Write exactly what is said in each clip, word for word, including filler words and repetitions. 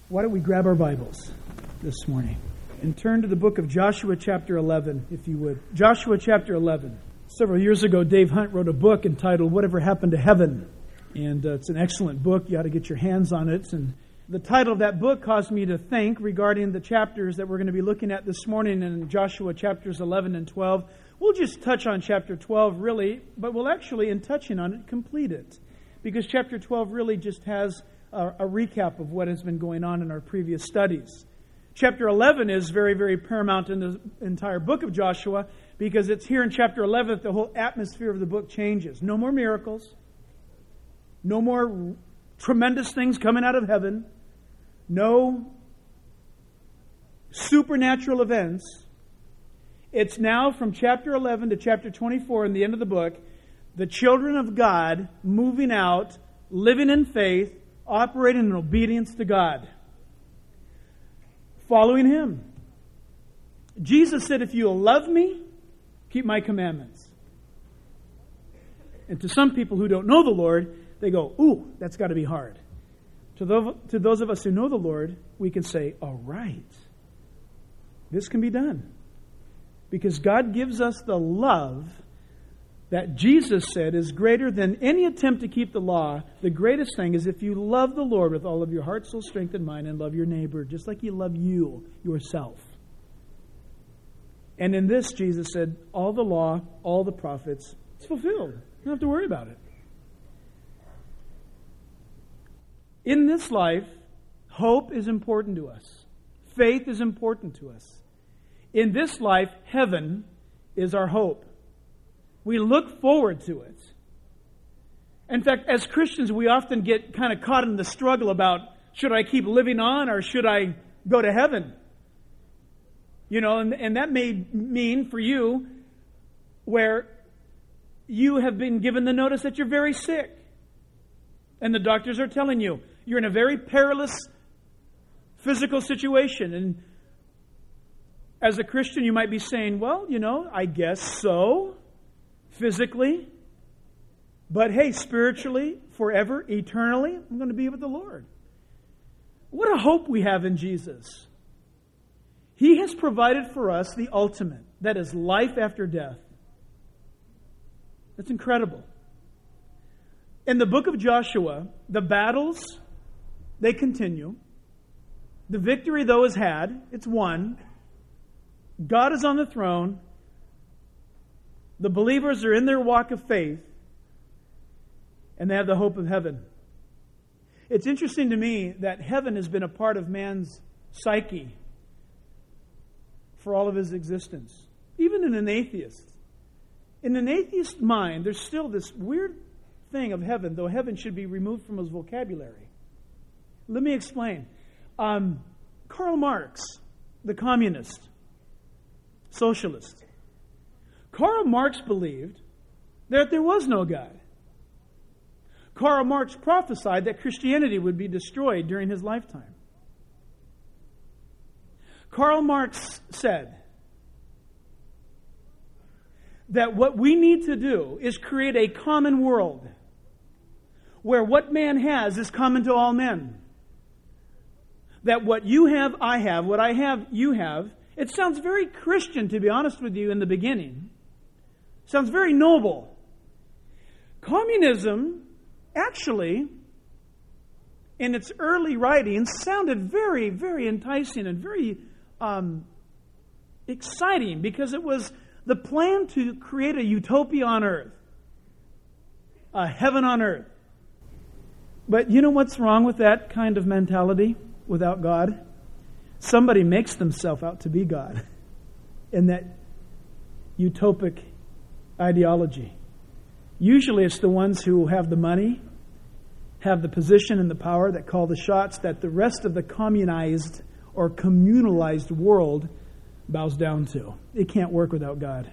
Why don't we grab our Bibles this morning and turn to the book of Joshua chapter eleven, if you would. Joshua chapter eleven. Several years ago, Dave Hunt wrote a book entitled Whatever Happened to Heaven? And uh, it's an excellent book. You ought to get your hands on it. And the title of that book caused me to think regarding the chapters that we're going to be looking at this morning in Joshua chapters eleven and twelve. We'll just touch on chapter twelve, really, but we'll actually, in touching on it, complete it. Because chapter twelve really just has a, a recap of what has been going on in our previous studies. Chapter eleven is very, very paramount in the entire book of Joshua because it's here in chapter eleven that the whole atmosphere of the book changes. No more miracles. No more tremendous things coming out of heaven. No supernatural events. It's now from chapter eleven to chapter twenty-four in the end of the book, the children of God moving out, living in faith, operating in obedience to God. Following Him. Jesus said, if you'll love me, keep my commandments. And to some people who don't know the Lord, they go, ooh, that's got to be hard. To those, to those of us who know the Lord, we can say, all right, this can be done. Because God gives us the love that Jesus said is greater than any attempt to keep the law. The greatest thing is if you love the Lord with all of your heart, soul, strength, and mind, and love your neighbor just like you love you, yourself. And in this, Jesus said, all the law, all the prophets, it's fulfilled. You don't have to worry about it. In this life, hope is important to us. Faith is important to us. In this life, heaven is our hope. We look forward to it. In fact, as Christians, we often get kind of caught in the struggle about, should I keep living on or should I go to heaven? You know, and, and that may mean for you where you have been given the notice that you're very sick. And the doctors are telling you, you're in a very perilous physical situation. And as a Christian, you might be saying, well, you know, I guess so. Physically, but hey, spiritually, forever, eternally, I'm going to be with the Lord. What a hope we have in Jesus. He has provided for us the ultimate, that is life after death. That's incredible. In the book of Joshua, the battles, they continue. The victory, though, is had. It's won. God is on the throne. The believers are in their walk of faith, and they have the hope of heaven. It's interesting to me that heaven has been a part of man's psyche for all of his existence, even in an atheist. In an atheist mind, there's still this weird thing of heaven, though heaven should be removed from his vocabulary. Let me explain. Um, Karl Marx, the communist, socialist, Karl Marx believed that there was no God. Karl Marx prophesied that Christianity would be destroyed during his lifetime. Karl Marx said that what we need to do is create a common world where what man has is common to all men. That what you have, I have, what I have, you have. It sounds very Christian, to be honest with you, in the beginning. Sounds very noble. Communism, actually, in its early writings, sounded very, very enticing and very um, exciting because it was the plan to create a utopia on earth, a heaven on earth. But you know what's wrong with that kind of mentality without God? Somebody makes themselves out to be God in that utopic ideology. Usually it's the ones who have the money, have the position and the power that call the shots that the rest of the communized or communalized world bows down to. It can't work without God.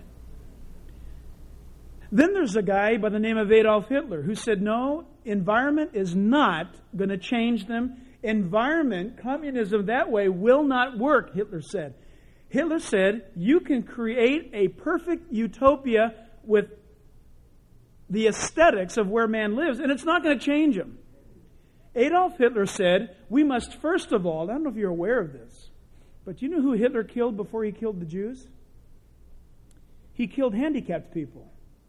Then there's a guy by the name of Adolf Hitler who said, no, environment is not going to change them. Environment, communism that way will not work, Hitler said. Hitler said, you can create a perfect utopia with the aesthetics of where man lives, and it's not going to change him. Adolf Hitler said, we must first of all, I don't know if you're aware of this, but you know who Hitler killed before he killed the Jews? He killed handicapped people.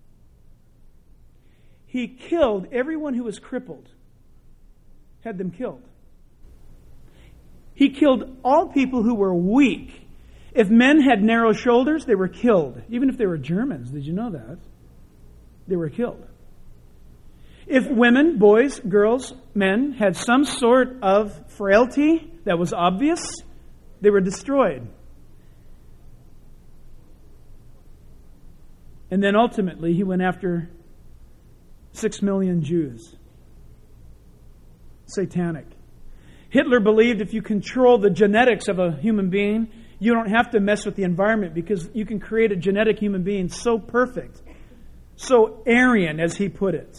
He killed everyone who was crippled. Had them killed. He killed all people who were weak. If men had narrow shoulders, they were killed. Even if they were Germans, did you know that? They were killed. If women, boys, girls, men had some sort of frailty that was obvious, they were destroyed. And then ultimately, he went after six million Jews. Satanic. Hitler believed if you control the genetics of a human being, you don't have to mess with the environment because you can create a genetic human being so perfect, so Aryan, as he put it,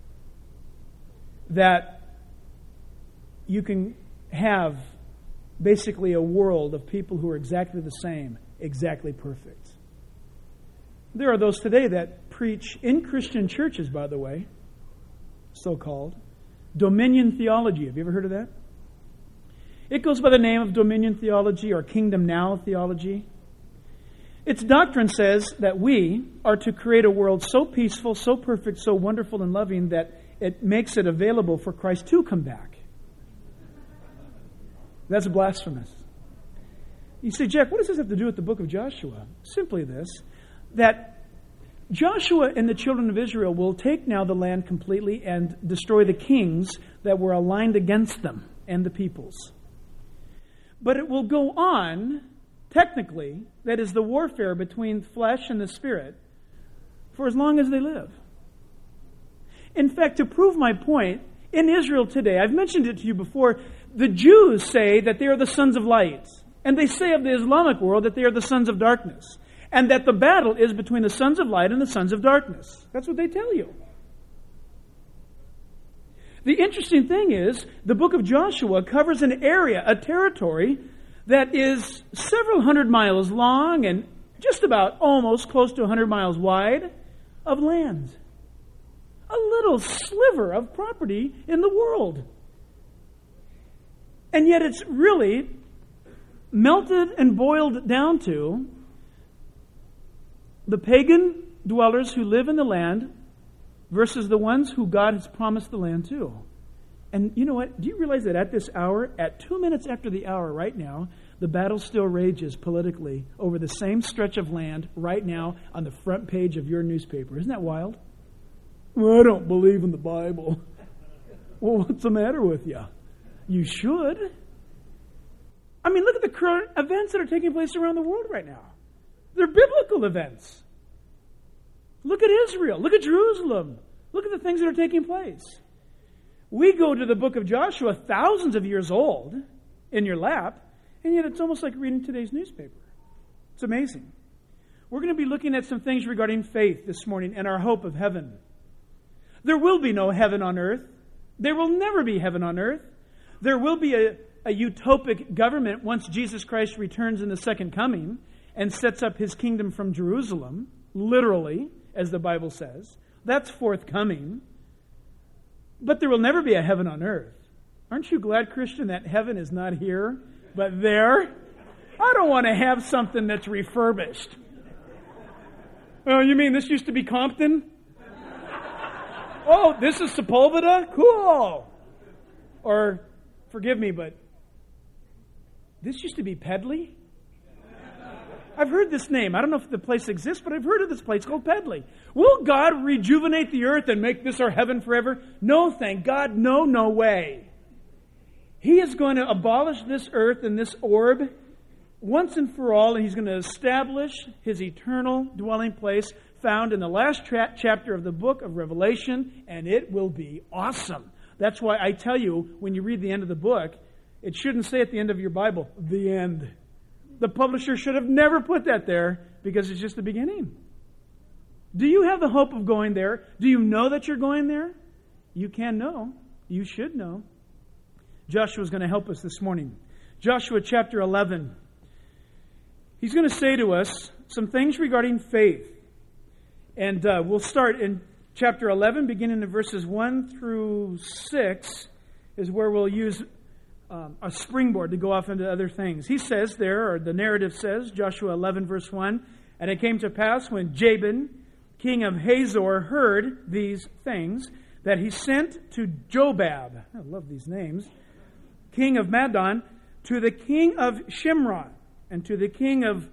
that you can have basically a world of people who are exactly the same, exactly perfect. There are those today that preach in Christian churches, by the way, so-called, dominion theology. Have you ever heard of that? It goes by the name of dominion theology or kingdom now theology. Its doctrine says that we are to create a world so peaceful, so perfect, so wonderful and loving that it makes it available for Christ to come back. That's blasphemous. You say, Jack, what does this have to do with the book of Joshua? Simply this, that Joshua and the children of Israel will take now the land completely and destroy the kings that were aligned against them and the peoples. But it will go on, technically, that is the warfare between flesh and the spirit, for as long as they live. In fact, to prove my point, in Israel today, I've mentioned it to you before, the Jews say that they are the sons of light. And they say of the Islamic world that they are the sons of darkness. And that the battle is between the sons of light and the sons of darkness. That's what they tell you. The interesting thing is, the book of Joshua covers an area, a territory, that is several hundred miles long and just about almost close to one hundred miles wide of land. A little sliver of property in the world. And yet it's really melted and boiled down to the pagan dwellers who live in the land versus the ones who God has promised the land to. And you know what? Do you realize that at this hour, at two minutes after the hour right now, the battle still rages politically over the same stretch of land right now on the front page of your newspaper? Isn't that wild? Well, I don't believe in the Bible. Well, what's the matter with you? You should. I mean, look at the current events that are taking place around the world right now. They're biblical events. Look at Israel. Look at Jerusalem. Look at the things that are taking place. We go to the book of Joshua, thousands of years old, in your lap, and yet it's almost like reading today's newspaper. It's amazing. We're going to be looking at some things regarding faith this morning and our hope of heaven. There will be no heaven on earth. There will never be heaven on earth. There will be a, a utopic government once Jesus Christ returns in the second coming and sets up his kingdom from Jerusalem, literally, as the Bible says. That's forthcoming. But there will never be a heaven on earth. Aren't you glad, Christian, that heaven is not here, but there? I don't want to have something that's refurbished. Oh, you mean this used to be Compton? Oh, this is Sepulveda? Cool. Or, forgive me, but this used to be Pedley? I've heard this name. I don't know if the place exists, but I've heard of this place called Pedley. Will God rejuvenate the earth and make this our heaven forever? No, thank God. No, no way. He is going to abolish this earth and this orb once and for all, and He's going to establish His eternal dwelling place found in the last tra- chapter of the book of Revelation, and it will be awesome. That's why I tell you, when you read the end of the book, it shouldn't say at the end of your Bible, the end. The publisher should have never put that there because it's just the beginning. Do you have the hope of going there? Do you know that you're going there? You can know. You should know. Joshua is going to help us this morning. Joshua chapter eleven. He's going to say to us some things regarding faith. And uh, we'll start in chapter eleven, beginning in verses one through six. is where we'll use um, a springboard to go off into other things. He says there, or the narrative says, Joshua eleven, verse one, "And it came to pass when Jabin, king of Hazor, heard these things, that he sent to Jobab," I love these names, "king of Madon, to the king of Shimron, and to the king of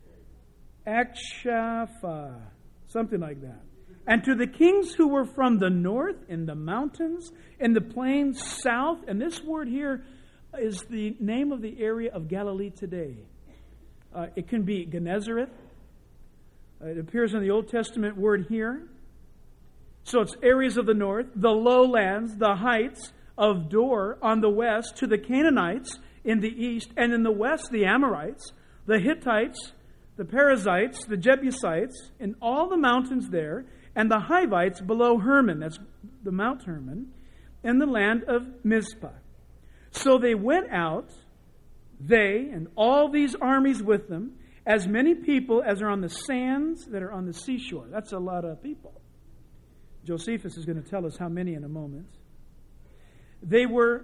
Akshapha," something like that, "and to the kings who were from the north, in the mountains, in the plains south." And this word here is the name of the area of Galilee today. Uh, it can be Gennesaret. Uh, it appears in the Old Testament word here. So it's areas of the north, the lowlands, the heights of Dor on the west, to the Canaanites in the east, and in the west the Amorites, the Hittites, the Perizzites, the Jebusites, in all the mountains there, and the Hivites below Hermon, that's the Mount Hermon, in the land of Mizpah. So they went out, they and all these armies with them, as many people as are on the sands that are on the seashore. That's a lot of people. Josephus is going to tell us how many in a moment. They were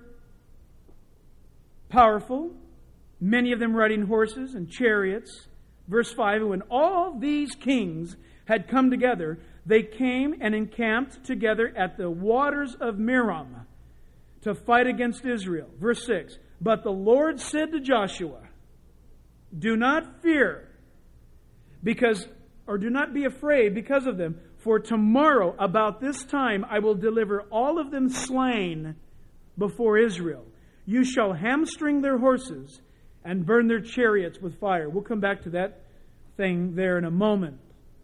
powerful, many of them riding horses and chariots. Verse five, "And when all these kings had come together, they came and encamped together at the waters of Merom to fight against Israel." Verse six, "But the Lord said to Joshua, do not fear, because, or do not be afraid because of them, for tomorrow about this time I will deliver all of them slain before Israel. You shall hamstring their horses and burn their chariots with fire." We'll come back to that thing there in a moment.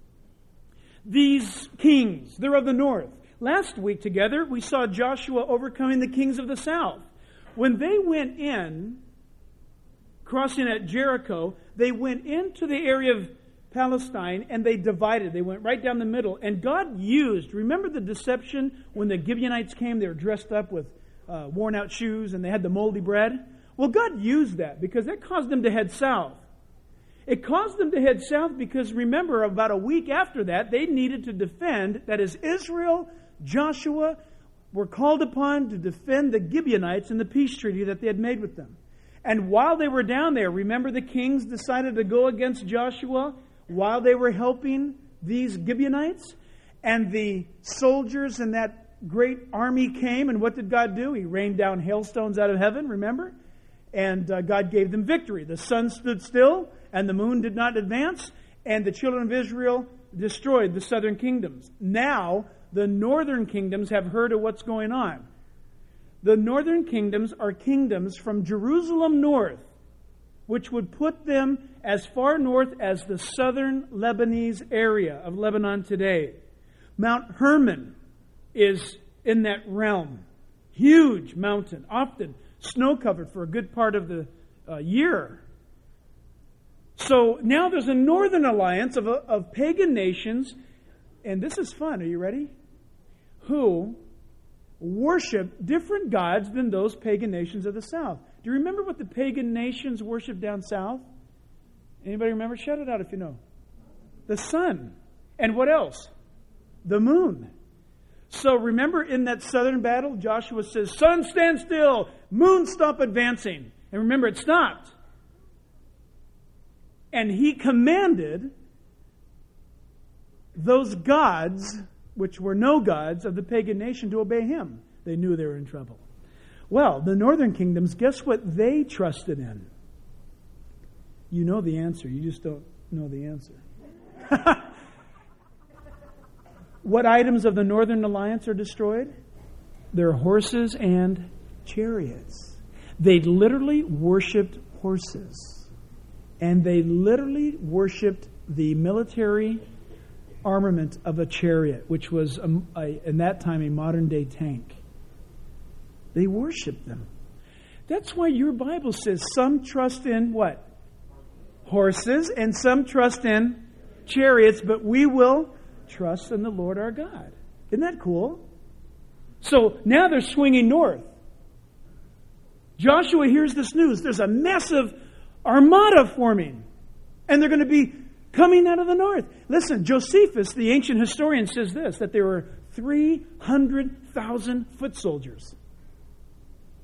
These kings, they're of the north. Last week together, we saw Joshua overcoming the kings of the south. When they went in, crossing at Jericho, they went into the area of Palestine and they divided. They went right down the middle. And God used, remember the deception when the Gibeonites came? They were dressed up with uh, worn out shoes and they had the moldy bread. Well, God used that because that caused them to head south. It caused them to head south because, remember, about a week after that, they needed to defend, that is, Israel, Joshua, were called upon to defend the Gibeonites in the peace treaty that they had made with them. And while they were down there, remember the kings decided to go against Joshua while they were helping these Gibeonites? And the soldiers in that great army came, and what did God do? He rained down hailstones out of heaven, remember? And uh, God gave them victory. The sun stood still, and the moon did not advance, and the children of Israel destroyed the southern kingdoms. Now, the northern kingdoms have heard of what's going on. The northern kingdoms are kingdoms from Jerusalem north, which would put them as far north as the southern Lebanese area of Lebanon today. Mount Hermon is in that realm. Huge mountain, often snow-covered for a good part of the uh, year. So now there's a northern alliance of, of pagan nations, and this is fun, are you ready? Who worship different gods than those pagan nations of the south. Do you remember what the pagan nations worship down south? Anybody remember? Shout it out if you know. The sun. And what else? The moon. So remember in that southern battle, Joshua says, "Sun, stand still. Moon, stop advancing." And remember, it stopped. And he commanded those gods, which were no gods of the pagan nation, to obey him. They knew they were in trouble. Well, the northern kingdoms, guess what they trusted in? You know the answer. You just don't know the answer. What items of the Northern Alliance are destroyed? Their horses and chariots. They literally worshipped horses. And they literally worshipped the military armament of a chariot, which was, a, a, in that time, a modern-day tank. They worshipped them. That's why your Bible says some trust in what? Horses, and some trust in chariots, but we will trust in the Lord our God. Isn't that cool? So now they're swinging north. Joshua hears this news. There's a massive armada forming. And they're going to be coming out of the north. Listen, Josephus, the ancient historian, says this, that there were three hundred thousand foot soldiers.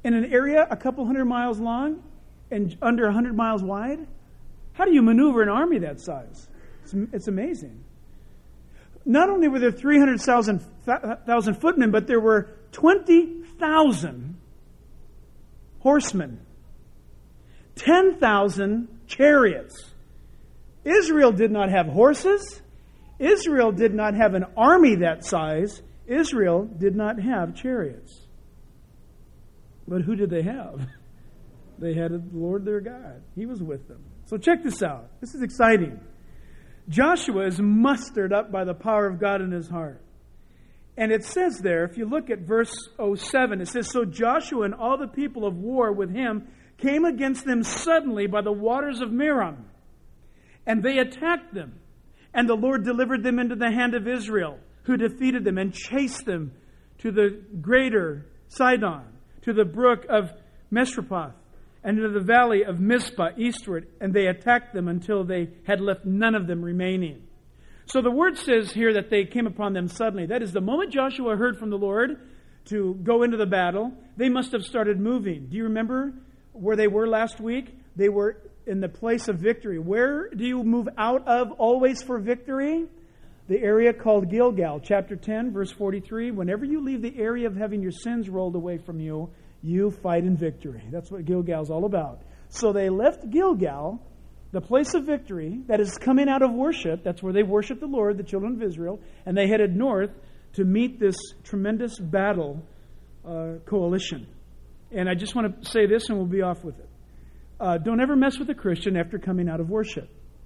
in an area a couple hundred miles long and under a hundred miles wide? How do you maneuver an army that size? It's, it's amazing. Not only were there three hundred thousand footmen, but there were twenty thousand horsemen, ten thousand chariots. Israel did not have horses. Israel did not have an army that size. Israel did not have chariots. But who did they have? They had the Lord their God. He was with them. So check this out. This is exciting. Joshua is mustered up by the power of God in his heart. And it says there, if you look at verse oh seven, it says, "So Joshua and all the people of war with him came against them suddenly by the waters of Merom. And they attacked them. And the Lord delivered them into the hand of Israel, who defeated them and chased them to the greater Sidon, to the brook of Mesrepoth, and to the valley of Mizpah eastward. And they attacked them until they had left none of them remaining." So the word says here that they came upon them suddenly. That is, the moment Joshua heard from the Lord to go into the battle, they must have started moving. Do you remember where they were last week? They were in the place of victory. Where do you move out of always for victory? The area called Gilgal, chapter ten, verse forty-three. Whenever you leave the area of having your sins rolled away from you, you fight in victory. That's what Gilgal is all about. So they left Gilgal, the place of victory, that is coming out of worship. That's where they worship the Lord, the children of Israel. And they headed north to meet this tremendous battle uh, coalition. And I just want to say this and we'll be off with it. Uh, don't ever mess with a Christian after coming out of worship.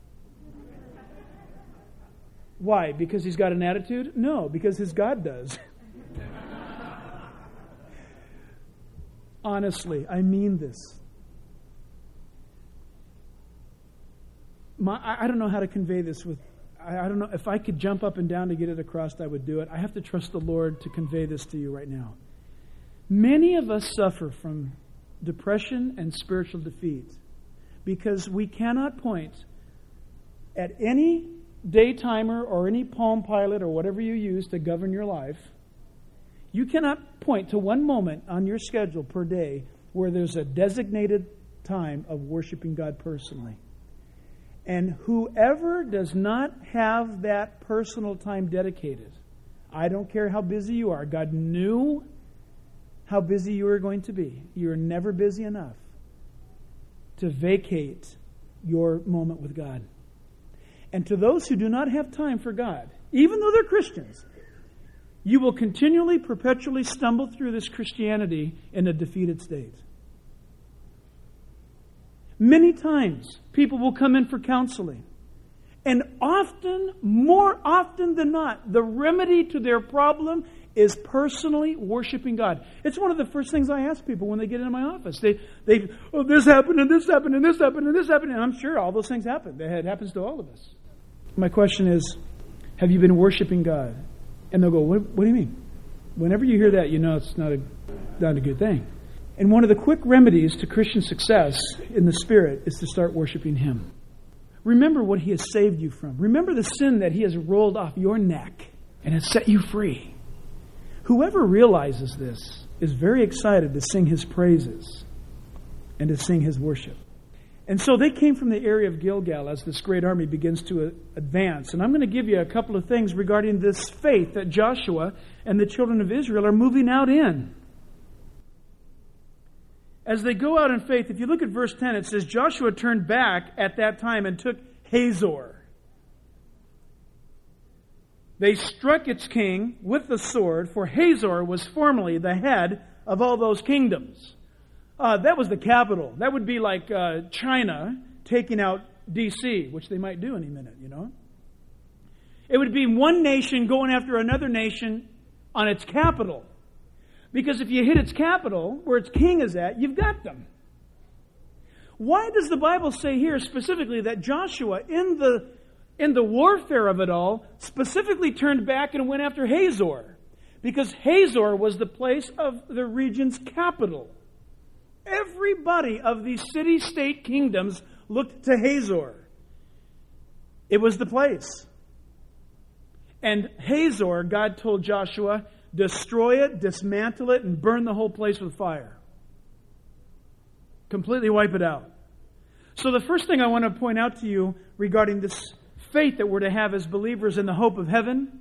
Why? Because he's got an attitude? No, because his God does. Honestly, I mean this. My, I don't know how to convey this with, I, I don't know, if I could jump up and down to get it across, I would do it. I have to trust the Lord to convey this to you right now. Many of us suffer from depression and spiritual defeat because we cannot point at any day timer or any Palm Pilot or whatever you use to govern your life. You cannot point to one moment on your schedule per day where there's a designated time of worshiping God personally. And whoever does not have that personal time dedicated, I don't care how busy you are, God knew how busy you were going to be. You're never busy enough to vacate your moment with God. And to those who do not have time for God, even though they're Christians, you will continually, perpetually stumble through this Christianity in a defeated state. Many times, people will come in for counseling. And often, more often than not, the remedy to their problem is personally worshiping God. It's one of the first things I ask people when they get into my office. They, they, oh, this happened, and this happened, and this happened, and this happened. And I'm sure all those things happen. It happens to all of us. My question is, have you been worshiping God? And they'll go, what, what do you mean? Whenever you hear that, you know it's not a, not a good thing. And one of the quick remedies to Christian success in the Spirit is to start worshiping Him. Remember what He has saved you from. Remember the sin that He has rolled off your neck and has set you free. Whoever realizes this is very excited to sing His praises and to sing His worship. And so they came from the area of Gilgal as this great army begins to advance. And I'm going to give you a couple of things regarding this faith that Joshua and the children of Israel are moving out in. As they go out in faith, if you look at verse ten, it says, Joshua turned back at that time and took Hazor. They struck its king with the sword, for Hazor was formerly the head of all those kingdoms. Uh, that was the capital. That would be like uh, China taking out D C, which they might do any minute, you know. It would be one nation going after another nation on its capital. Because if you hit its capital, where its king is at, you've got them. Why does the Bible say here specifically that Joshua, in the, in the warfare of it all, specifically turned back and went after Hazor? Because Hazor was the place of the region's capital. Everybody of these city-state kingdoms looked to Hazor. It was the place. And Hazor, God told Joshua, destroy it, dismantle it, and burn the whole place with fire. Completely wipe it out. So the first thing I want to point out to you regarding this faith that we're to have as believers in the hope of heaven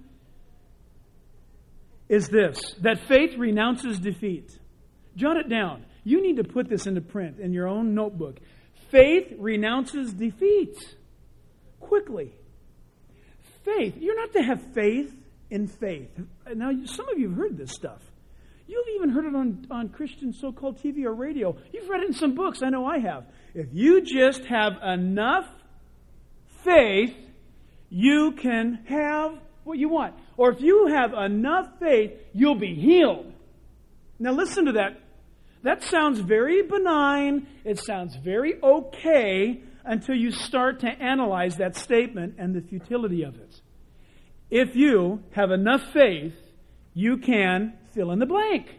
is this, that faith renounces defeat. Jot it down. You need to put this into print in your own notebook. Faith renounces defeat quickly. Faith. You're not to have faith in faith. Now, some of you have heard this stuff. You've even heard it on, on Christian so-called T V or radio. You've read it in some books. I know I have. If you just have enough faith, you can have what you want. Or if you have enough faith, you'll be healed. Now listen to that. That sounds very benign. It sounds very okay until you start to analyze that statement and the futility of it. If you have enough faith, you can fill in the blank.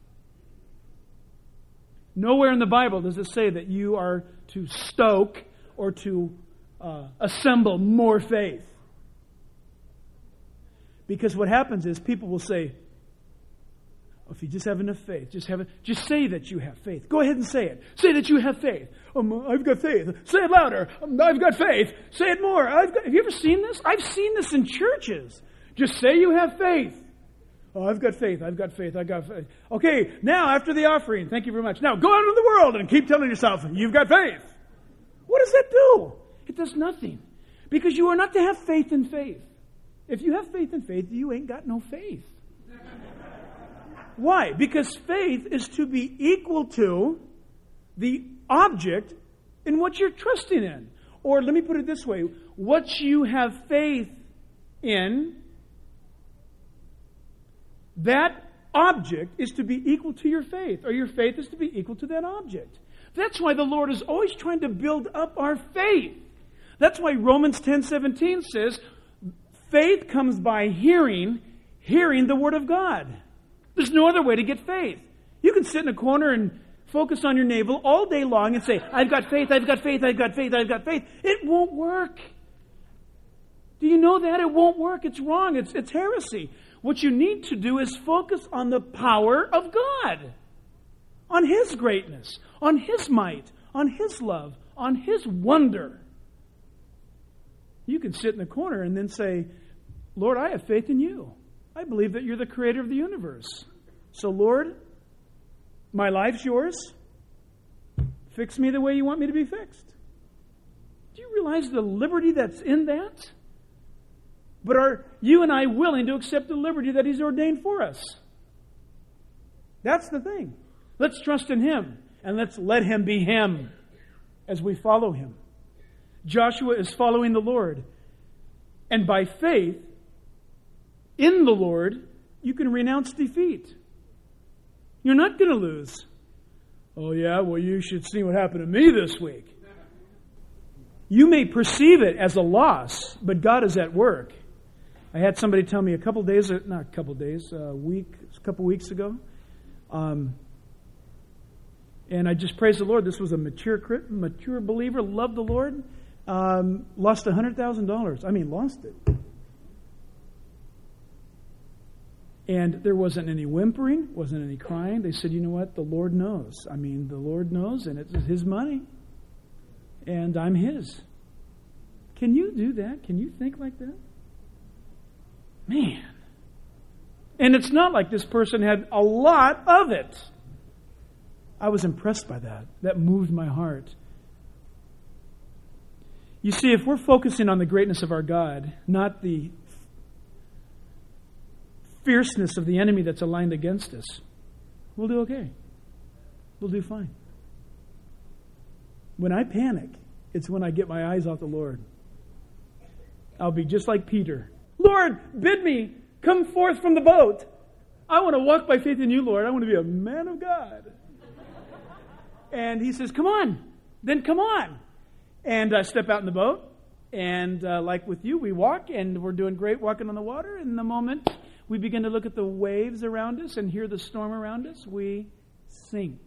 Nowhere in the Bible does it say that you are to stoke or to uh, assemble more faith. Because what happens is people will say, oh, if you just have enough faith, just have it, just say that you have faith. Go ahead and say it. Say that you have faith. Um, I've got faith. Say it louder. Um, I've got faith. Say it more. I've got, have you ever seen this? I've seen this in churches. Just say you have faith. Oh, I've got faith. I've got faith. I've got faith. Okay, now after the offering, thank you very much. Now go out into the world and keep telling yourself you've got faith. What does that do? It does nothing. Because you are not to have faith in faith. If you have faith in faith, you ain't got no faith. Why? Because faith is to be equal to the object in what you're trusting in. Or let me put it this way. What you have faith in, that object is to be equal to your faith. Or your faith is to be equal to that object. That's why the Lord is always trying to build up our faith. That's why Romans ten seventeen says, faith comes by hearing, hearing the Word of God. There's no other way to get faith. You can sit in a corner and focus on your navel all day long and say, I've got faith, I've got faith, I've got faith, I've got faith. It won't work. Do you know that? It won't work. It's wrong. It's, it's heresy. What you need to do is focus on the power of God, on His greatness, on His might, on His love, on His wonder. You can sit in the corner and then say, Lord, I have faith in you. I believe that you're the creator of the universe. So, Lord, my life's yours. Fix me the way you want me to be fixed. Do you realize the liberty that's in that? But are you and I willing to accept the liberty that He's ordained for us? That's the thing. Let's trust in Him and let's let Him be Him as we follow Him. Joshua is following the Lord. And by faith in the Lord, you can renounce defeat. You're not going to lose. Oh yeah, well you should see what happened to me this week. You may perceive it as a loss, but God is at work. I had somebody tell me a couple days, not a couple days, a week, a couple weeks ago. Um, and I just praise the Lord. This was a mature mature believer, loved the Lord, um, lost one hundred thousand dollars. I mean, lost it. And there wasn't any whimpering, wasn't any crying. They said, you know what, the Lord knows. I mean, the Lord knows, and it's His money. And I'm His. Can you do that? Can you think like that? Man. And it's not like this person had a lot of it. I was impressed by that. That moved my heart. You see, if we're focusing on the greatness of our God, not the fierceness of the enemy that's aligned against us, we'll do okay. We'll do fine. When I panic, it's when I get my eyes off the Lord. I'll be just like Peter. Lord, bid me come forth from the boat. I want to walk by faith in you, Lord. I want to be a man of God. And He says, come on. Then come on. And I step out in the boat. And uh, like with you, we walk. And we're doing great walking on the water. And in the moment we begin to look at the waves around us and hear the storm around us, we sink.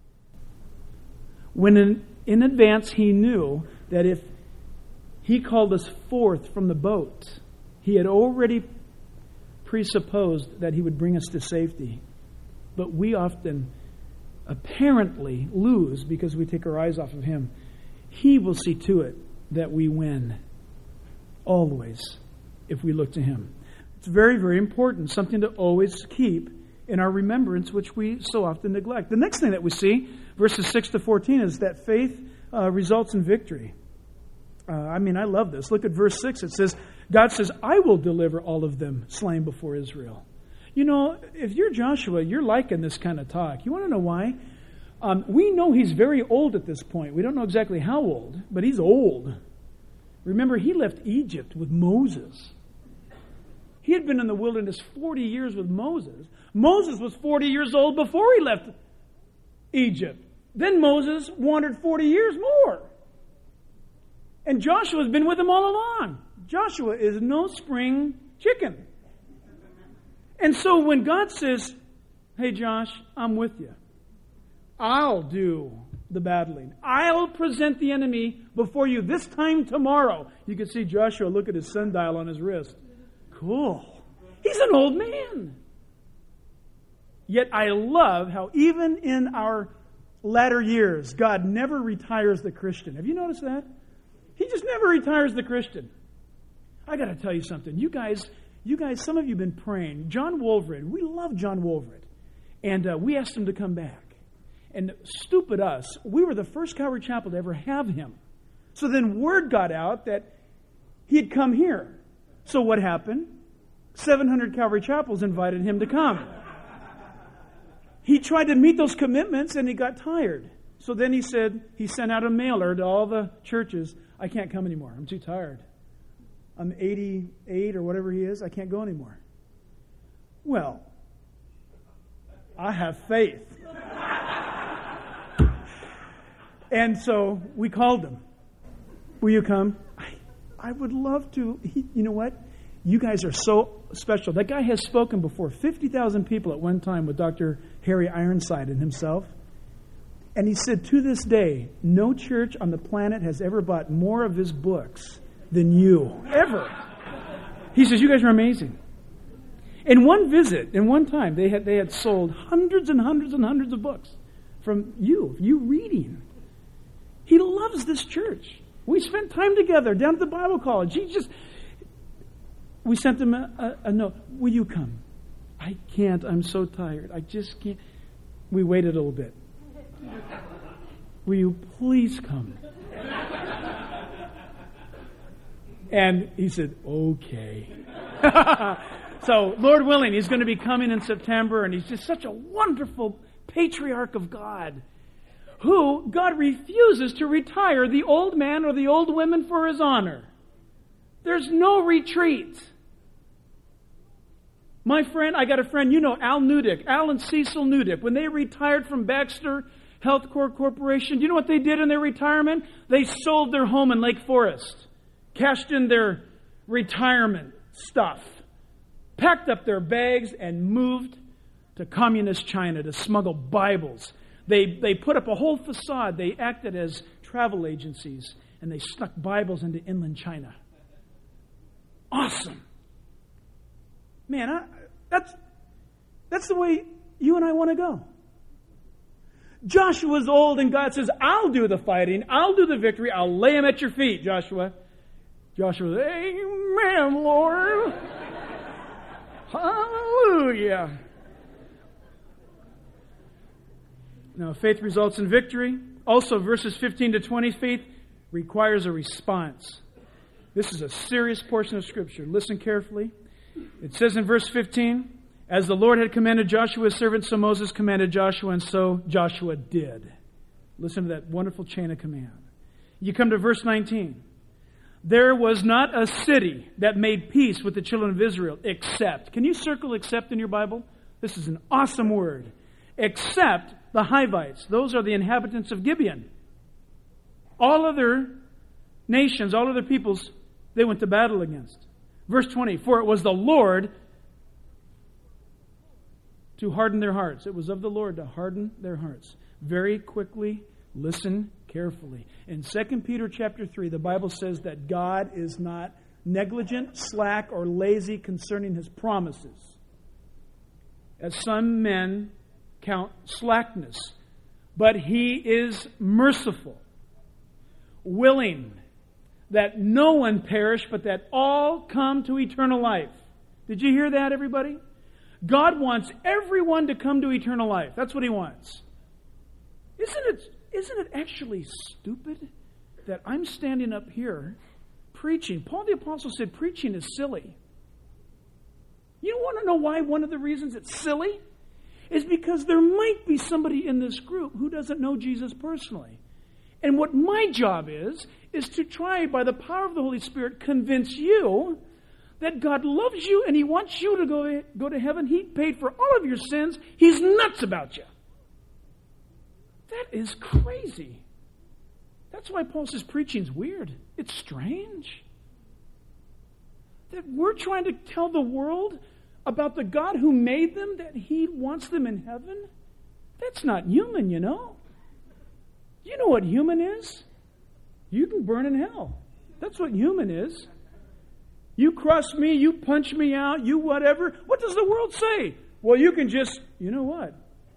When in, in advance He knew that if He called us forth from the boat, He had already presupposed that He would bring us to safety. But we often apparently lose because we take our eyes off of Him, He will see to it that we win always if we look to Him. It's very, very important, something to always keep in our remembrance, which we so often neglect. The next thing that we see, verses six to fourteen, is that faith uh, results in victory. Uh, I mean, I love this. Look at verse six. It says, God says, I will deliver all of them slain before Israel. You know, if you're Joshua, you're liking this kind of talk. You want to know why? Um, we know he's very old at this point. We don't know exactly how old, but he's old. Remember, he left Egypt with Moses. He had been in the wilderness forty years with Moses. Moses was forty years old before he left Egypt. Then Moses wandered forty years more. And Joshua's been with him all along. Joshua is no spring chicken. And so when God says, hey, Josh, I'm with you. I'll do the battling. I'll present the enemy before you this time tomorrow. You can see Joshua look at his sundial on his wrist. Cool. He's an old man. Yet I love how even in our latter years, God never retires the Christian. Have you noticed that? He just never retires the Christian. I got to tell you something. You guys, you guys, some of you have been praying. John Wolverine, we love John Wolverine. And uh, we asked him to come back. And stupid us, we were the first Calvary Chapel to ever have him. So then word got out that he had come here. So what happened? seven hundred Calvary Chapels invited him to come. He tried to meet those commitments and he got tired. So then he said, he sent out a mailer to all the churches, I can't come anymore. I'm too tired. I'm eighty-eight or whatever he is. I can't go anymore. Well, I have faith. And so we called him. Will you come? I, I would love to. He, you know what? You guys are so special. That guy has spoken before fifty thousand people at one time with Doctor Harry Ironside and himself. And he said, to this day, no church on the planet has ever bought more of his books than you. Ever. He says, you guys are amazing. In one visit, in one time, they had they had sold hundreds and hundreds and hundreds of books from you, you reading. He loves this church. We spent time together down at the Bible college. He just, we sent him a, a, a note. Will you come? I can't. I'm so tired. I just can't. We waited a little bit. Will you please come? And he said, okay. So, Lord willing, he's going to be coming in September, and he's just such a wonderful patriarch of God, who God refuses to retire the old man or the old women for his honor. There's no retreat. My friend, I got a friend, you know, Al Newdick, Al and Cecil Newdick, when they retired from Baxter Health Corp Corporation, do you know what they did in their retirement? They sold their home in Lake Forest, cashed in their retirement stuff, packed up their bags, and moved to communist China to smuggle Bibles. They they put up a whole facade. They acted as travel agencies, and they snuck Bibles into inland China. Awesome. Man, I, that's that's the way you and I want to go. Joshua's old, and God says, I'll do the fighting. I'll do the victory. I'll lay him at your feet, Joshua. Joshua says, amen, Lord. Hallelujah. Now, faith results in victory. Also, verses fifteen to twenty, faith requires a response. This is a serious portion of Scripture. Listen carefully. It says in verse fifteen, as the Lord had commanded Joshua his servant, so Moses commanded Joshua, and so Joshua did. Listen to that wonderful chain of command. You come to verse nineteen. There was not a city that made peace with the children of Israel except. Can you circle except in your Bible? This is an awesome word. Except the Hivites. Those are the inhabitants of Gibeon. All other nations, all other peoples, they went to battle against. Verse twenty, for it was the Lord to harden their hearts. It was of the Lord to harden their hearts. Very quickly, listen carefully. In Second Peter chapter three, the Bible says that God is not negligent, slack, or lazy concerning His promises, as some men count slackness. But He is merciful, willing that no one perish, but that all come to eternal life. Did you hear that, everybody? God wants everyone to come to eternal life. That's what He wants. Isn't it, isn't it actually stupid that I'm standing up here preaching? Paul the Apostle said preaching is silly. You want to know why one of the reasons it's silly? Is because there might be somebody in this group who doesn't know Jesus personally. And what my job is, is to try, by the power of the Holy Spirit, convince you that God loves you and He wants you to go, go to heaven. He paid for all of your sins. He's nuts about you. That is crazy. That's why Paul says preaching's weird. It's strange. That we're trying to tell the world about the God who made them, that He wants them in heaven. That's not human, you know. You know what human is? You can burn in hell. That's what human is. You cross me, you punch me out, you whatever. What does the world say? Well, you can just, you know what?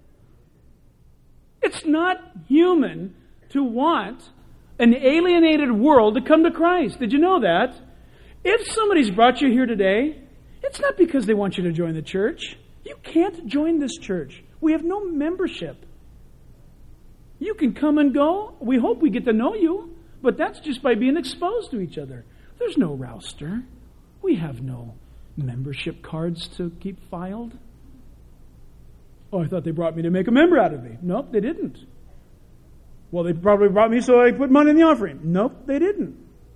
It's not human to want an alienated world to come to Christ. Did you know that? If somebody's brought you here today, it's not because they want you to join the church. You can't join this church. We have no membership. You can come and go. We hope we get to know you, but that's just by being exposed to each other. There's no roster. We have no membership cards to keep filed. Oh, I thought they brought me to make a member out of me. Nope, they didn't. Well, they probably brought me so I put money in the offering. Nope, they didn't.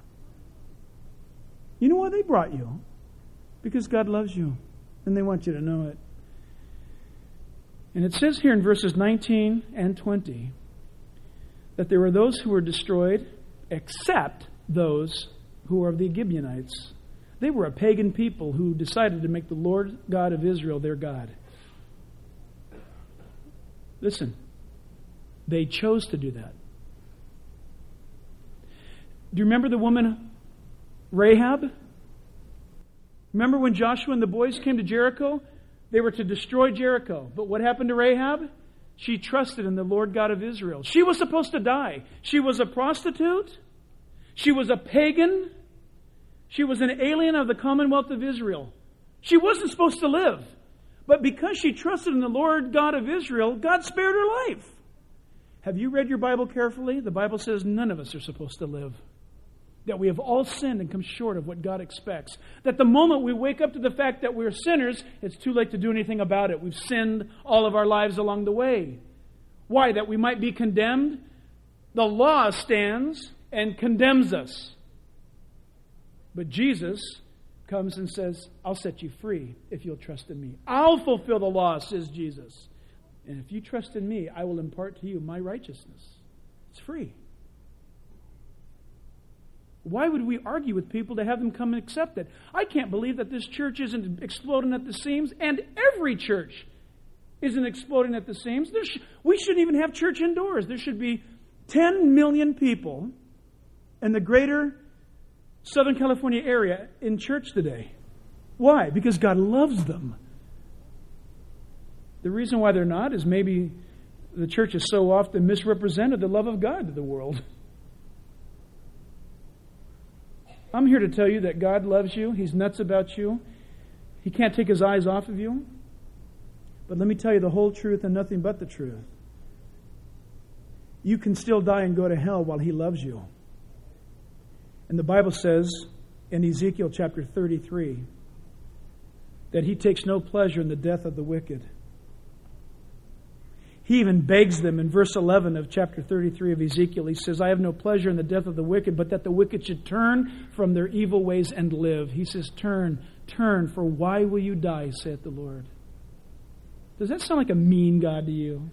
You know why they brought you? Because God loves you, and they want you to know it. And it says here in verses nineteen and twenty that there were those who were destroyed except those who are of the Gibeonites. They were a pagan people who decided to make the Lord God of Israel their God. Listen, they chose to do that. Do you remember the woman Rahab? Remember when Joshua and the boys came to Jericho? They were to destroy Jericho. But what happened to Rahab? She trusted in the Lord God of Israel. She was supposed to die. She was a prostitute. She was a pagan. She was an alien of the Commonwealth of Israel. She wasn't supposed to live. But because she trusted in the Lord God of Israel, God spared her life. Have you read your Bible carefully? The Bible says none of us are supposed to live. That we have all sinned and come short of what God expects. That the moment we wake up to the fact that we're sinners, it's too late to do anything about it. We've sinned all of our lives along the way. Why? That we might be condemned? The law stands and condemns us. But Jesus comes and says, I'll set you free if you'll trust in me. I'll fulfill the law, says Jesus. And if you trust in me, I will impart to you my righteousness. It's free. Why would we argue with people to have them come and accept it? I can't believe that this church isn't exploding at the seams, and every church isn't exploding at the seams. There sh- we shouldn't even have church indoors. There should be ten million people in the greater Southern California area in church today. Why? Because God loves them. The reason why they're not is maybe the church has so often misrepresented the love of God to the world. I'm here to tell you that God loves you. He's nuts about you. He can't take His eyes off of you. But let me tell you the whole truth and nothing but the truth. You can still die and go to hell while He loves you. And the Bible says in Ezekiel chapter thirty-three that He takes no pleasure in the death of the wicked. He even begs them in verse eleven of chapter thirty-three of Ezekiel. He says, I have no pleasure in the death of the wicked, but that the wicked should turn from their evil ways and live. He says, turn, turn, for why will you die, saith the Lord. Does that sound like a mean God to you?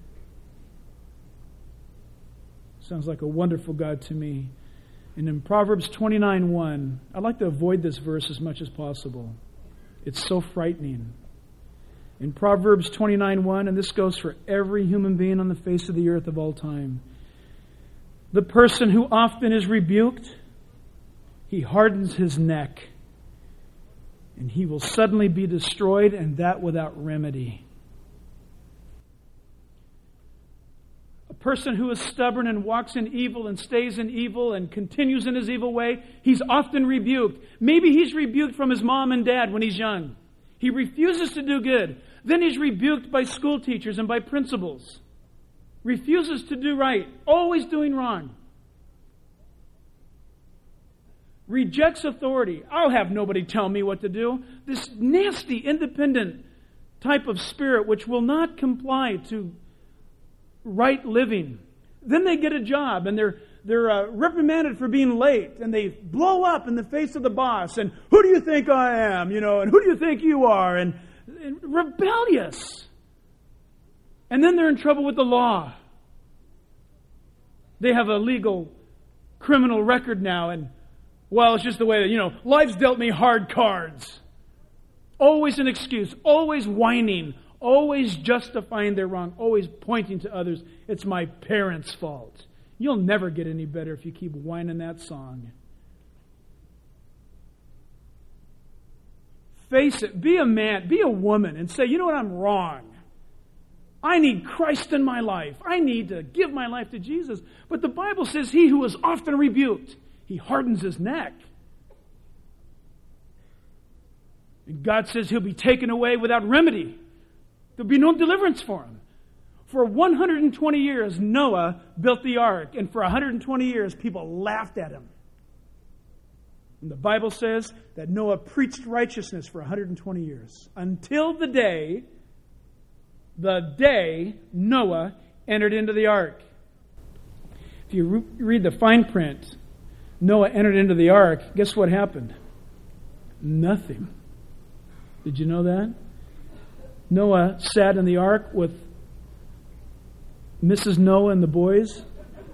Sounds like a wonderful God to me. And in Proverbs twenty-nine one, I'd like to avoid this verse as much as possible. It's so frightening. In Proverbs twenty-nine one, and this goes for every human being on the face of the earth of all time. The person who often is rebuked, he hardens his neck, and he will suddenly be destroyed, and that without remedy. A person who is stubborn and walks in evil and stays in evil and continues in his evil way, he's often rebuked. Maybe he's rebuked from his mom and dad when he's young. He refuses to do good. Then he's rebuked by school teachers and by principals. Refuses to do right. Always doing wrong. Rejects authority. I'll have nobody tell me what to do. This nasty, independent type of spirit which will not comply to right living. Then they get a job and they're they're uh, reprimanded for being late, and they blow up in the face of the boss. And who do you think I am? You know, and who do you think you are? And, and rebellious. And then they're in trouble with the law. They have a legal criminal record now, and well, it's just the way that, you know, life's dealt me hard cards. Always an excuse, always whining, always justifying their wrong, always pointing to others. It's my parents' fault. You'll never get any better if you keep whining that song. Face it. Be a man, be a woman, and say, you know what, I'm wrong. I need Christ in my life. I need to give my life to Jesus. But the Bible says he who is often rebuked, he hardens his neck. And God says he'll be taken away without remedy. There'll be no deliverance for him. For one hundred twenty years, Noah built the ark. And for one hundred twenty years, people laughed at him. And the Bible says that Noah preached righteousness for one hundred twenty years. Until the day, the day Noah entered into the ark. If you re- read the fine print, Noah entered into the ark. Guess what happened? Nothing. Did you know that? Noah sat in the ark with Missus Noah and the boys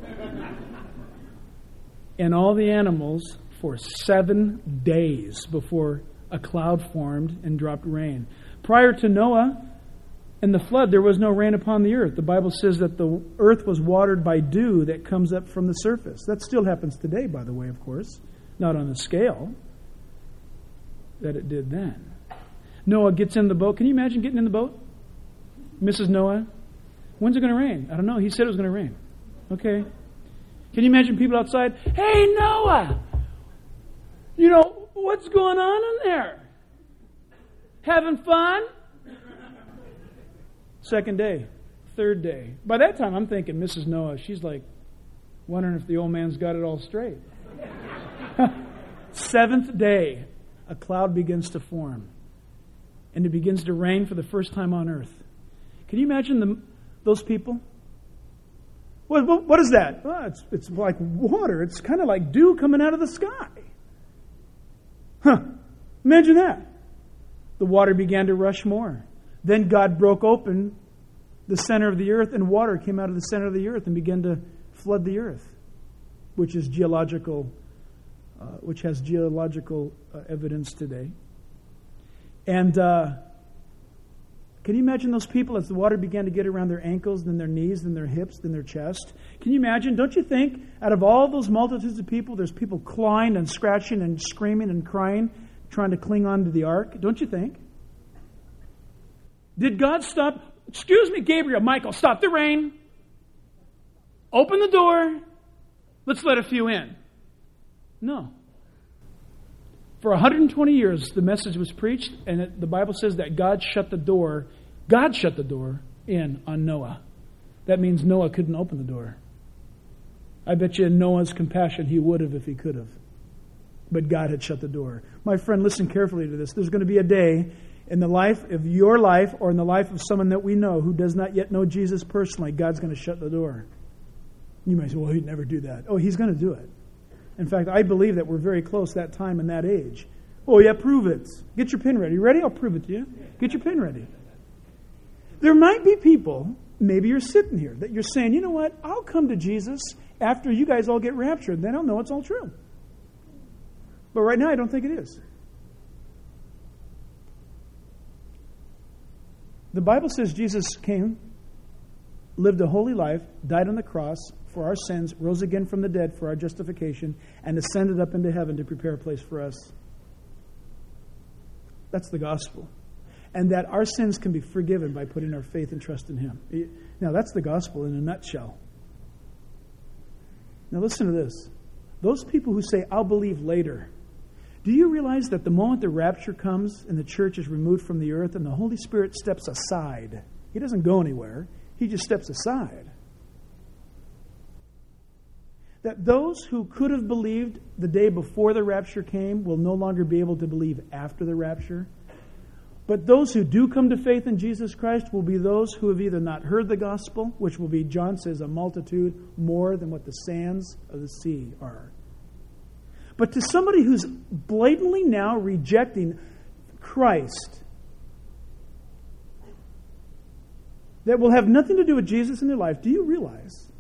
and all the animals for seven days before a cloud formed and dropped rain. Prior to Noah and the flood, there was no rain upon the earth. The Bible says that the earth was watered by dew that comes up from the surface. That still happens today, by the way, of course. Not on the scale that it did then. Noah gets in the boat. Can you imagine getting in the boat? Missus Noah, when's it going to rain? I don't know. He said it was going to rain. Okay. Can you imagine people outside? Hey, Noah! You know, what's going on in there? Having fun? Second day. Third day. By that time, I'm thinking Missus Noah, she's like wondering if the old man's got it all straight. Seventh day, a cloud begins to form. And it begins to rain for the first time on earth. Can you imagine the, those people? What, what, what is that? Oh, it's, it's like water. It's kind of like dew coming out of the sky. Huh. Imagine that. The water began to rush more. Then God broke open the center of the earth, and water came out of the center of the earth and began to flood the earth, which is geological, uh, which has geological uh, evidence today. And uh, can you imagine those people as the water began to get around their ankles, then their knees, then their hips, then their chest? Can you imagine? Don't you think out of all those multitudes of people, there's people clawing and scratching and screaming and crying, trying to cling on to the ark? Don't you think? Did God stop? Excuse me, Gabriel, Michael, stop the rain. Open the door. Let's let a few in. No. For one hundred twenty years, the message was preached, and it, the Bible says that God shut the door. God shut the door in on Noah. That means Noah couldn't open the door. I bet you in Noah's compassion, he would have if he could have. But God had shut the door. My friend, listen carefully to this. There's going to be a day in the life of your life or in the life of someone that we know who does not yet know Jesus personally, God's going to shut the door. You might say, well, he'd never do that. Oh, he's going to do it. In fact, I believe that we're very close that time and that age. Oh, yeah, prove it. Get your pen ready. You ready? I'll prove it to you. Get your pen ready. There might be people, maybe you're sitting here, that you're saying, you know what? I'll come to Jesus after you guys all get raptured. Then I'll know it's all true. But right now, I don't think it is. The Bible says Jesus came, lived a holy life, died on the cross for our sins, rose again from the dead for our justification, and ascended up into heaven to prepare a place for us. That's the gospel. And that our sins can be forgiven by putting our faith and trust in Him. Now, that's the gospel in a nutshell. Now listen to this. Those people who say, I'll believe later, do you realize that the moment the rapture comes and the church is removed from the earth and the Holy Spirit steps aside, He doesn't go anywhere, He just steps aside, that those who could have believed the day before the rapture came will no longer be able to believe after the rapture? But those who do come to faith in Jesus Christ will be those who have either not heard the gospel, which will be, John says, a multitude more than what the sands of the sea are. But to somebody who's blatantly now rejecting Christ, that will have nothing to do with Jesus in their life, do you realize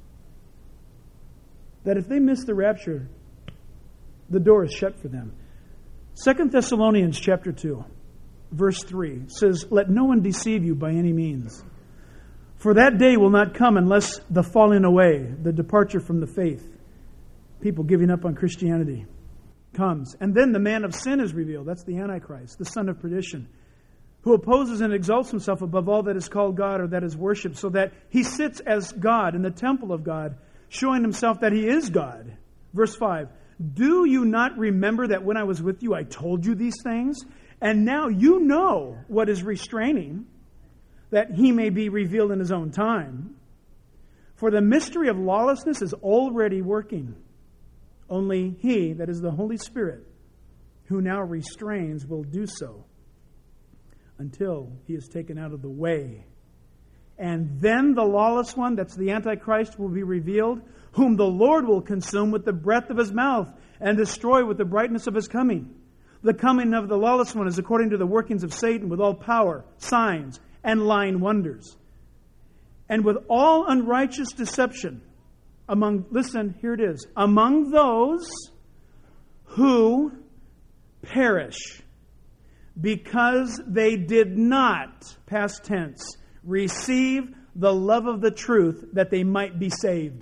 that if they miss the rapture, the door is shut for them? Second Thessalonians chapter two. Verse three says, let no one deceive you by any means. For that day will not come unless the falling away, the departure from the faith, people giving up on Christianity, comes. And then the man of sin is revealed. That's the Antichrist, the son of perdition, who opposes and exalts himself above all that is called God or that is worshipped, so that he sits as God in the temple of God, showing himself that he is God. Verse five, do you not remember that when I was with you I told you these things? And now you know what is restraining, that he may be revealed in his own time. For the mystery of lawlessness is already working. Only he, that is the Holy Spirit, who now restrains, will do so until he is taken out of the way. And then the lawless one, that's the Antichrist, will be revealed, whom the Lord will consume with the breath of his mouth and destroy with the brightness of his coming. The coming of the lawless one is according to the workings of Satan, with all power, signs, and lying wonders, and with all unrighteous deception among, listen, here it is, among those who perish, because they did not, past tense, receive the love of the truth, that they might be saved.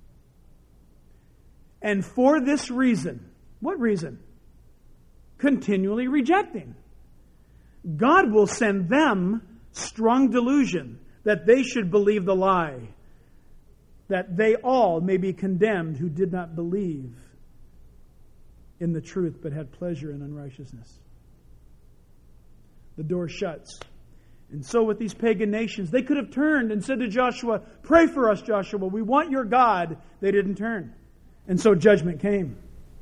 And for this reason, what reason? Continually rejecting. God will send them strong delusion that they should believe the lie, that they all may be condemned who did not believe in the truth but had pleasure in unrighteousness. The door shuts. And so with these pagan nations, they could have turned and said to Joshua, pray for us, Joshua, we want your God. They didn't turn. And so judgment came.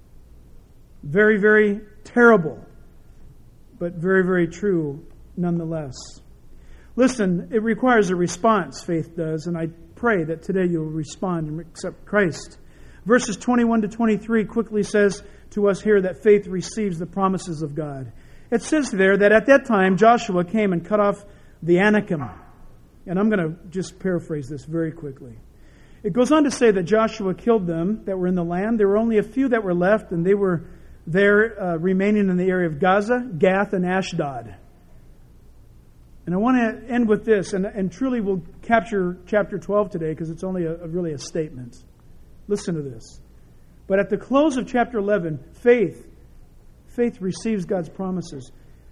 Very, very terrible, but very, very true nonetheless. Listen, it requires a response, faith does, and I pray that today you'll respond and accept Christ. Verses twenty-one to twenty-three quickly says to us here that faith receives the promises of God. It says there that at that time Joshua came and cut off the Anakim. And I'm going to just paraphrase this very quickly. It goes on to say that Joshua killed them that were in the land. There were only a few that were left, and they were there uh, remaining in the area of Gaza, Gath, and Ashdod. And I want to end with this, and, and truly we'll capture chapter twelve today because it's only a, a really a statement. Listen to this. But at the close of chapter eleven, faith, faith receives God's promises.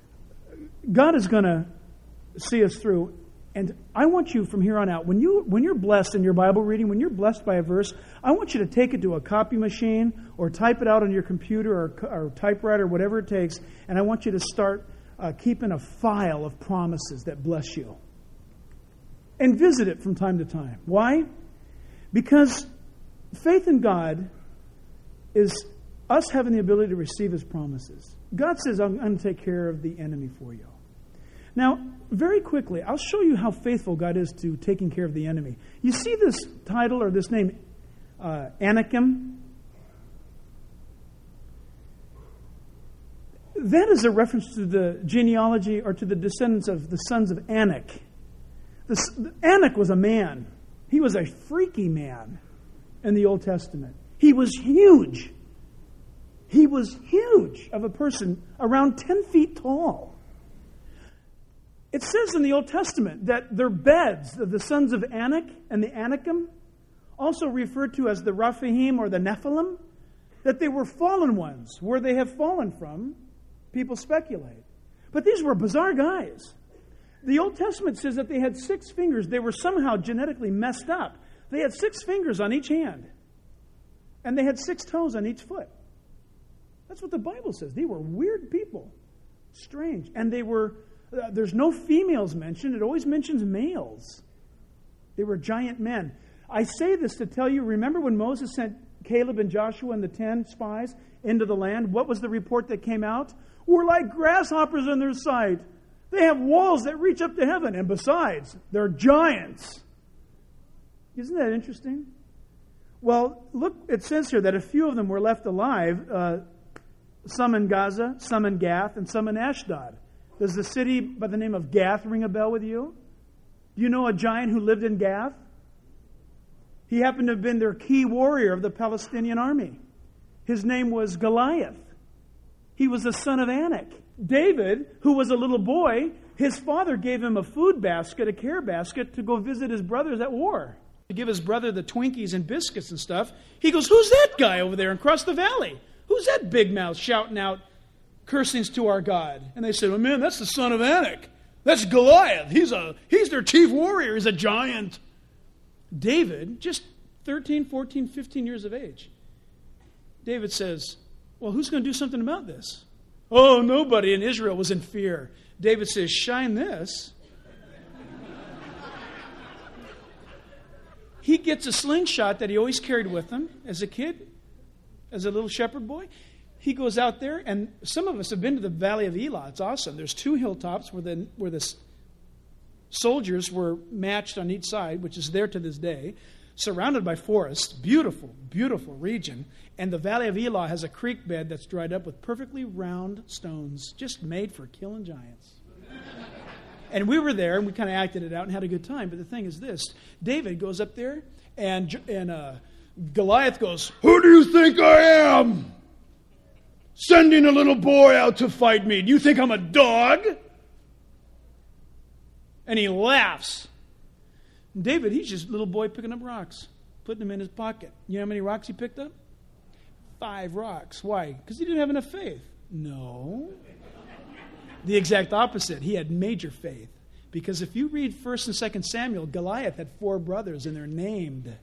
God is going to see us through. And I want you from here on out, when, you, when you're blessed in your Bible reading, when you're blessed by a verse, I want you to take it to a copy machine or type it out on your computer or, or typewriter, whatever it takes, and I want you to start uh, keeping a file of promises that bless you. And visit it from time to time. Why? Because faith in God is us having the ability to receive His promises. God says, I'm going to take care of the enemy for you. Now, very quickly, I'll show you how faithful God is to taking care of the enemy. You see this title or this name, uh, Anakim? That is a reference to the genealogy or to the descendants of the sons of Anak. The, Anak was a man. He was a freaky man in the Old Testament. He was huge. He was huge of a person, around ten feet tall. It says in the Old Testament that their beds, the sons of Anak and the Anakim, also referred to as the Rephaim or the Nephilim, that they were fallen ones. Where they have fallen from, people speculate. But these were bizarre guys. The Old Testament says that they had six fingers. They were somehow genetically messed up. They had six fingers on each hand. And they had six toes on each foot. That's what the Bible says. They were weird people. Strange. And they were, uh, there's no females mentioned. It always mentions males. They were giant men. I say this to tell you, remember when Moses sent Caleb and Joshua and the ten spies into the land? What was the report that came out? We're like grasshoppers in their sight. They have walls that reach up to heaven. And besides, they're giants. Isn't that interesting? Well, look, it says here that a few of them were left alive. Uh, some in Gaza, some in Gath, and some in Ashdod. Does the city by the name of Gath ring a bell with you? Do you know a giant who lived in Gath? He happened to have been their key warrior of the Palestinian army. His name was Goliath. He was the son of Anak. David, who was a little boy, his father gave him a food basket, a care basket, to go visit his brothers at war. To give his brother the Twinkies and biscuits and stuff. He goes, who's that guy over there across the valley? Who's that big mouth shouting out cursings to our God? And they said, oh man, that's the son of Anak. That's Goliath. He's a he's their chief warrior. He's a giant. David, just thirteen, fourteen, fifteen years of age. David says, well, who's going to do something about this? Oh, nobody in Israel was in fear. David says, shine this. He gets a slingshot that he always carried with him as a kid, as a little shepherd boy. He goes out there, and some of us have been to the Valley of Elah. It's awesome. There's two hilltops where the, where the soldiers were matched on each side, which is there to this day, surrounded by forests. Beautiful, beautiful region. And the Valley of Elah has a creek bed that's dried up with perfectly round stones, just made for killing giants. And we were there, and we kind of acted it out and had a good time. But the thing is this. David goes up there, and, and uh, Goliath goes, who do you think I am? Sending a little boy out to fight me. Do you think I'm a dog? And he laughs. And David, he's just a little boy picking up rocks, putting them in his pocket. You know how many rocks he picked up? Five rocks. Why? Because he didn't have enough faith. No. The exact opposite. He had major faith. Because if you read First and Second Samuel, Goliath had four brothers, and they're named.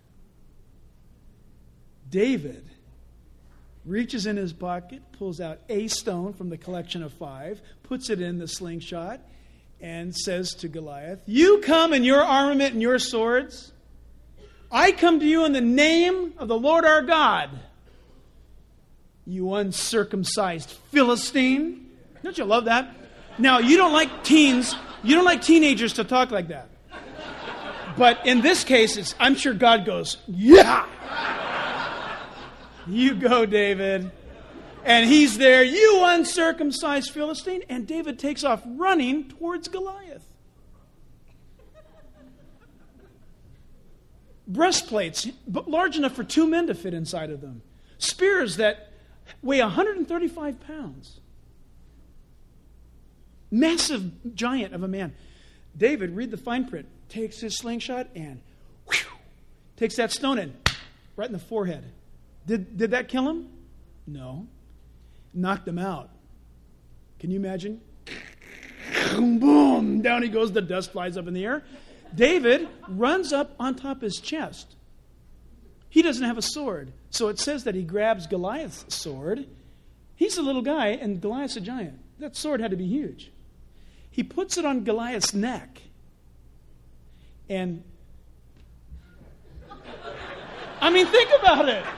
David reaches in his pocket, pulls out a stone from the collection of five, puts it in the slingshot, and says to Goliath, you come in your armament and your swords. I come to you in the name of the Lord our God. You uncircumcised Philistine. Don't you love that? Now, you don't like teens, you don't like teenagers to talk like that. But in this case, it's, I'm sure God goes, yeah! You go, David. And he's there, you uncircumcised Philistine. And David takes off running towards Goliath. Breastplates, large enough for two men to fit inside of them. Spears that weigh one hundred thirty-five pounds. Massive giant of a man. David, read the fine print, takes his slingshot and whew, takes that stone in right in the forehead. Did, did that kill him? No. Knocked him out. Can you imagine? Boom! Down he goes. The dust flies up in the air. David runs up on top of his chest. He doesn't have a sword. So it says that he grabs Goliath's sword. He's a little guy, and Goliath's a giant. That sword had to be huge. He puts it on Goliath's neck. And, I mean, think about it.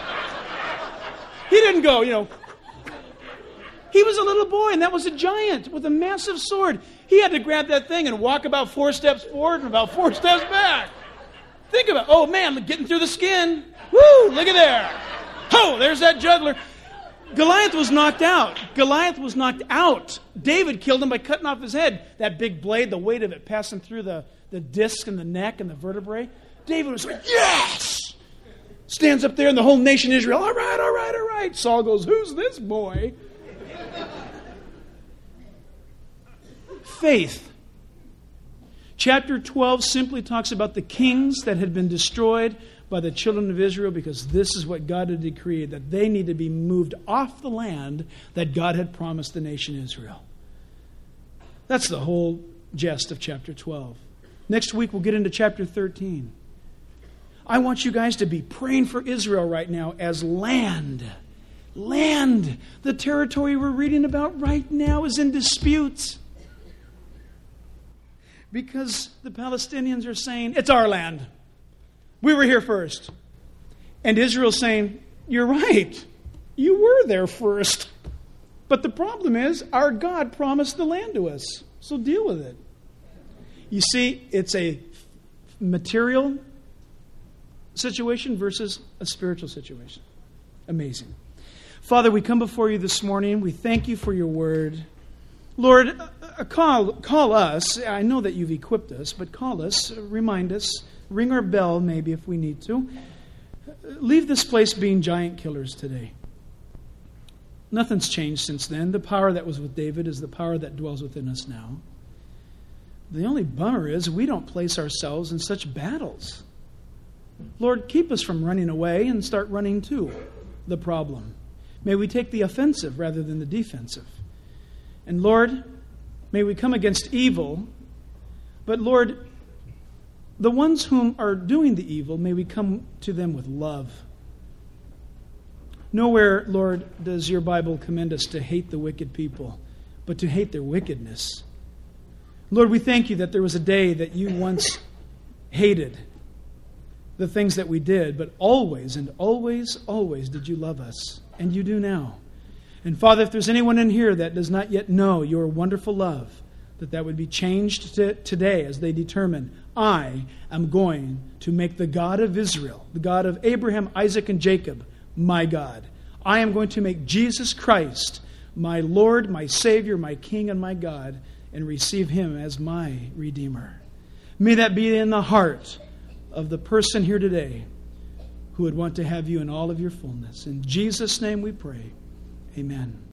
He didn't go, you know. He was a little boy, and that was a giant with a massive sword. He had to grab that thing and walk about four steps forward and about four steps back. Think about it. Oh, man, getting through the skin. Woo, look at there. Oh, there's that juggler. Goliath was knocked out. Goliath was knocked out. David killed him by cutting off his head. That big blade, the weight of it passing through the, the disc and the neck and the vertebrae. David was like, yes! Stands up there and the whole nation Israel, all right, all right, all right. Saul goes, who's this boy? Faith. Chapter twelve simply talks about the kings that had been destroyed by the children of Israel because this is what God had decreed, that they need to be moved off the land that God had promised the nation Israel. That's the whole gist of chapter twelve. Next week we'll get into chapter thirteen. I want you guys to be praying for Israel right now as land. Land. The territory we're reading about right now is in dispute. Because the Palestinians are saying, it's our land. We were here first. And Israel's saying, you're right. You were there first. But the problem is, our God promised the land to us. So deal with it. You see, it's a material situation versus a spiritual situation. Amazing. Father, we come before you this morning. We thank you for your word. Lord, uh, call, call us. I know that you've equipped us, but call us, remind us, ring our bell maybe if we need to. Leave this place being giant killers today. Nothing's changed since then. The power that was with David is the power that dwells within us now. The only bummer is we don't place ourselves in such battles. Lord, keep us from running away and start running to the problem. May we take the offensive rather than the defensive. And Lord, may we come against evil, but Lord, the ones whom are doing the evil, may we come to them with love. Nowhere, Lord, does your Bible commend us to hate the wicked people, but to hate their wickedness. Lord, we thank you that there was a day that you once hated the things that we did, but always and always, always did you love us, and you do now. And Father, if there's anyone in here that does not yet know your wonderful love, that that would be changed to today as they determine, I am going to make the God of Israel, the God of Abraham, Isaac, and Jacob, my God. I am going to make Jesus Christ my Lord, my Savior, my King, and my God, and receive him as my Redeemer. May that be in the heart of the person here today who would want to have you in all of your fullness. In Jesus' name we pray. Amen.